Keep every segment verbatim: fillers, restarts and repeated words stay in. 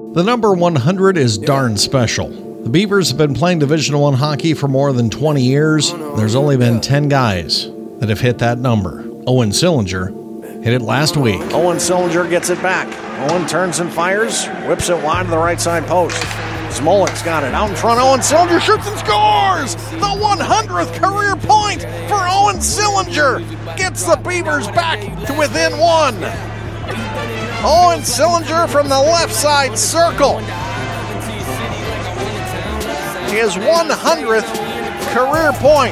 The number one hundred is darn special. The Beavers have been playing Division I hockey for more than twenty years. There's only been ten guys that have hit that number. Owen Sillinger hit it last week. Owen Sillinger gets it back. Owen turns and fires, whips it wide to the right side post. Smolik's got it out in front. Owen Sillinger shoots and scores! The one hundredth career point for Owen Sillinger gets the Beavers back to within one. Owen Sillinger from the left side circle. His one hundredth career point.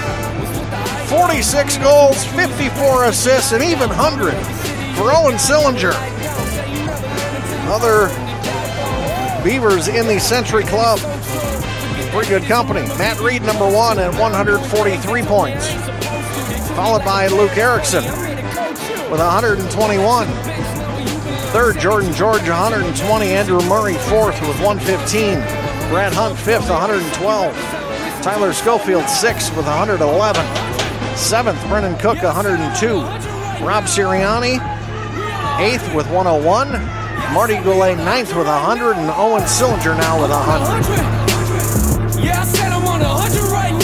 forty-six goals, fifty-four assists, and even one hundred for Owen Sillinger. Other Beavers in the Century Club. Pretty good company. Matt Reed, number one, at one hundred forty-three points. Followed by Luke Erickson with one hundred twenty-one. Third, Jordan George, one hundred twenty. Andrew Murray, fourth with one hundred fifteen. Brad Hunt, fifth, one hundred twelve. Tyler Schofield, sixth with one hundred eleven. Seventh, Brennan Cook, one hundred two. Rob Sirianni, eighth with one hundred one. Marty Goulet, ninth with one hundred. And Owen Sillinger now with one hundred. Yeah, I said I'm on one hundred right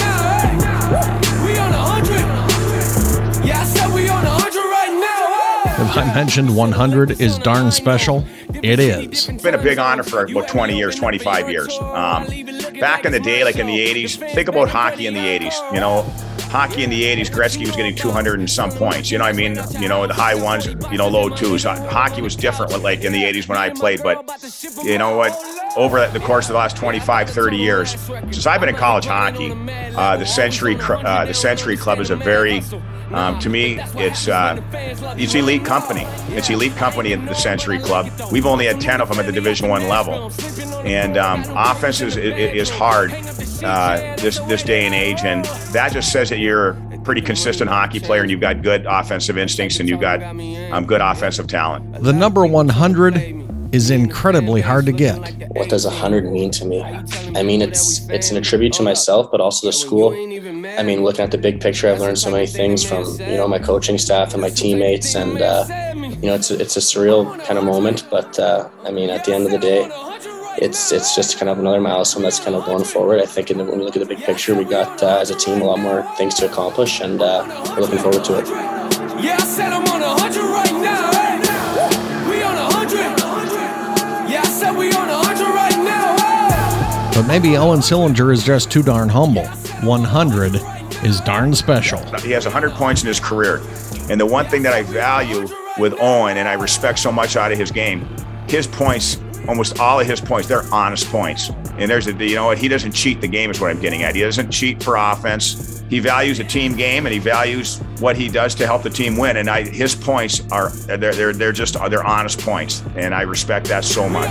now. We on one hundred. Yeah, I said we on one hundred right now. If I mentioned one hundred is darn special, it is. It's been a big honor for about twenty years, twenty-five years. Um, back in the day, like in the eighties, think about hockey in the eighties, you know. Hockey in the eighties, Gretzky was getting two hundred and some points. You know what I mean? You know, the high ones, you know, low twos. Hockey was different like in the eighties when I played. But you know what? Over the course of the last twenty-five, thirty years, since I've been in college hockey, uh, the Century uh, the Century Club is a very, um, to me, it's uh, it's elite company. It's elite company at the Century Club. We've only had ten of them at the Division One level. And um, offense is, is hard uh, this this day and age, and that just says that you're a pretty consistent hockey player and you've got good offensive instincts and you've got um, good offensive talent. The number one hundred is incredibly hard to get. What does one hundred mean to me? I mean, it's it's an attribute to myself, but also the school. I mean, looking at the big picture, I've learned so many things from, you know, my coaching staff and my teammates, and uh, you know, it's a, it's a surreal kind of moment. But uh, I mean, at the end of the day, it's it's just kind of another milestone that's kind of going forward. I think in the, when we look at the big picture, we got uh, as a team a lot more things to accomplish, and uh, we're looking forward to it. Yeah, I said I'm on one hundred right now. We on one hundred. Yeah, I said we on one hundred right now. But maybe Owen Sillinger is just too darn humble. one hundred is darn special. He has one hundred points in his career. And the one thing that I value with Owen, and I respect so much out of his game, his points, almost all of his points, they're honest points. And there's a, you know what, he doesn't cheat the game is what I'm getting at. He doesn't cheat for offense. He values a team game and he values what he does to help the team win. And I, his points are, they're, they're, they're just, they're honest points. And I respect that so much.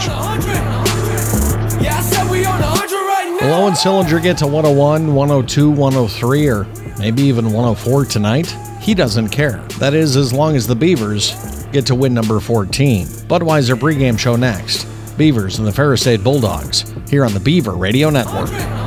Yeah, I said we on one hundred right now. Will Owen Sillinger get to one oh one, one oh two, one oh three, or maybe even one oh four tonight? He doesn't care. That is, as long as the Beavers get to win number fourteen. Budweiser pregame show next. Beavers and the Ferris State Bulldogs here on the Beaver Radio Network.